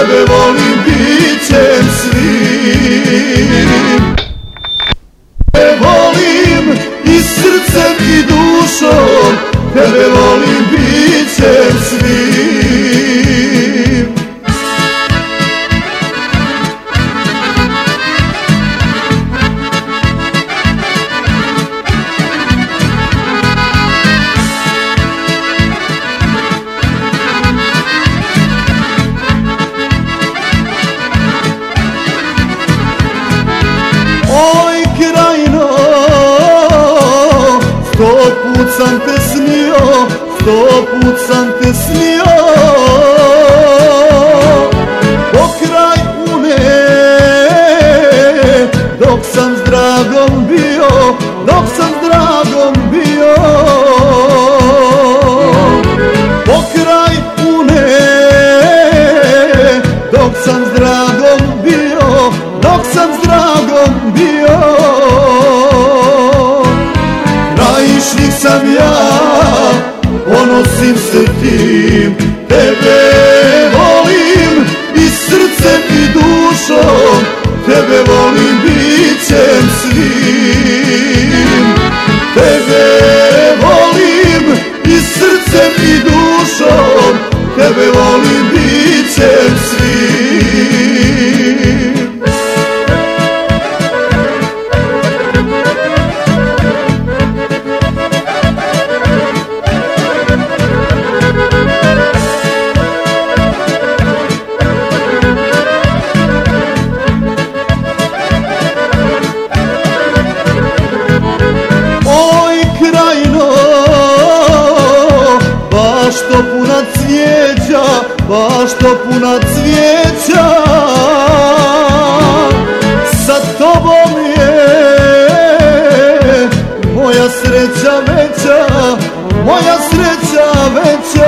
tebe volim bićem svim. Tebe volim i srcem i dušom, tebe volim bićem svim. Oj krajino, 100 put sam te snio, 100 put sam te snio. Pokraj Une, dok sam s dragom bio, dok sam s dragom bio. Pokraj Une, dok sam s dragom bio, dok sam s dragom bio. Krajišnik sam ja, ponosim se tim, tebe volim i srcem i dušom, tebe volim bićem svim. Tebe volim i srcem i dušom, tebe volim bićem svim. Baš to puna cvijeća, baš to puna cvijeća. Sa tobom je moja sreća veća, moja sreća veća.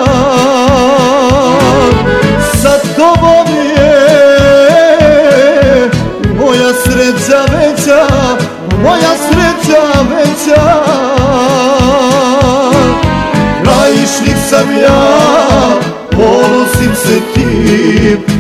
Sa tobom je moja sreća veća, moja sreća veća. Krajišnik sam ja, ponosim se tim,